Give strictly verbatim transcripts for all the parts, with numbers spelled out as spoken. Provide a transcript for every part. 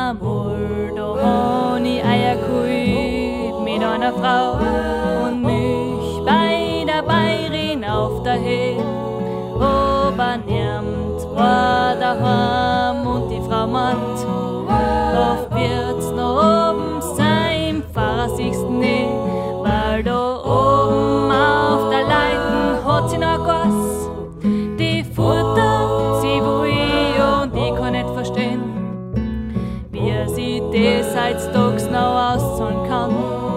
Einmal da hab ich Eier geholt mit einer Frau und mich bei der Bäuerin auf der Höhe. Aber niemand war daheim und die Frau meint, oft wird's noch oben sein, Pfarrer siehst nicht, weil da oben auf der Leiten hat sie noch Gas. Die futtert sie wohl und ich kann nicht verstehen, wie sie das heutzutage noch auszahlen kann.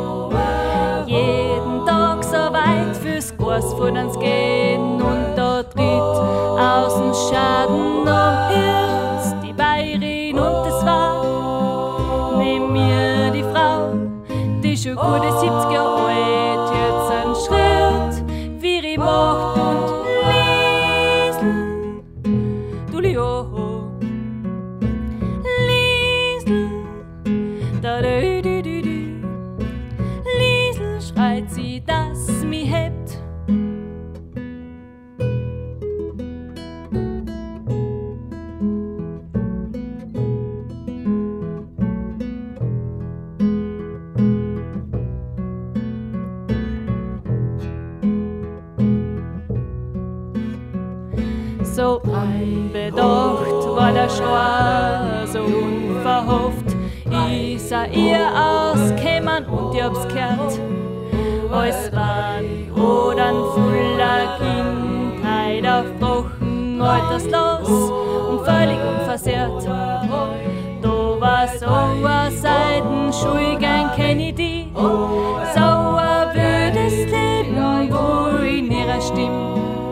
Jeden Tag so weit fürs Gasfutterns gehen und da tritt außen Schaden um Hirns die Bäuerin und das war neben mir die Frau, die schon gute siebzig Jahre alt jetzt einen Schritt wie ich macht und Liesl, du Lioho, Liesl, da du du du du, Liesl schreit sie, dass mich hebt. So unbedacht war der Schwar, so unverhofft ist er ihr ausgekommen und ich hab's gehört. Alles war Hodern voller Kindheit auf Wochen alterslos und völlig unversehrt. Da war so ein Seitenschulgang, kenn ich die, so ein wildes Leben, wo in ihrer Stimme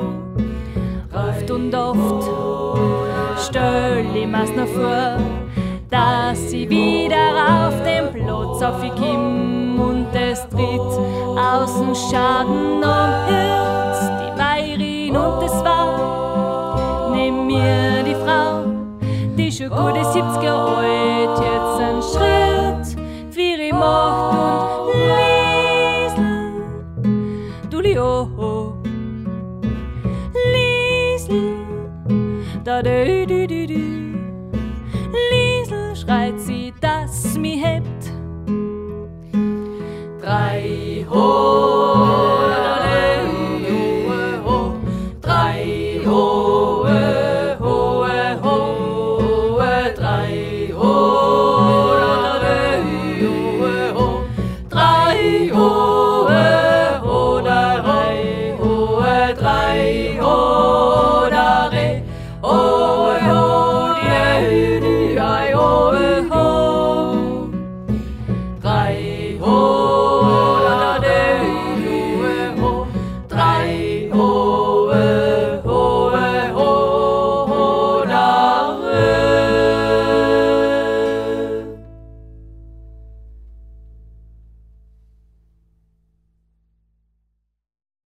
und oft stell ich mir's noch vor, dass sie wieder auf den Platz aufkomm und es tritt außen Schaden um Hirns die Bäuerin und es war neben mir die Frau, die schon gute siebzig Jahre alt jetzt einen Schritt für ich macht und Liesl, du Lioho, da du du du du, Liesl schreit sie, dass mich hebt. Drei hoch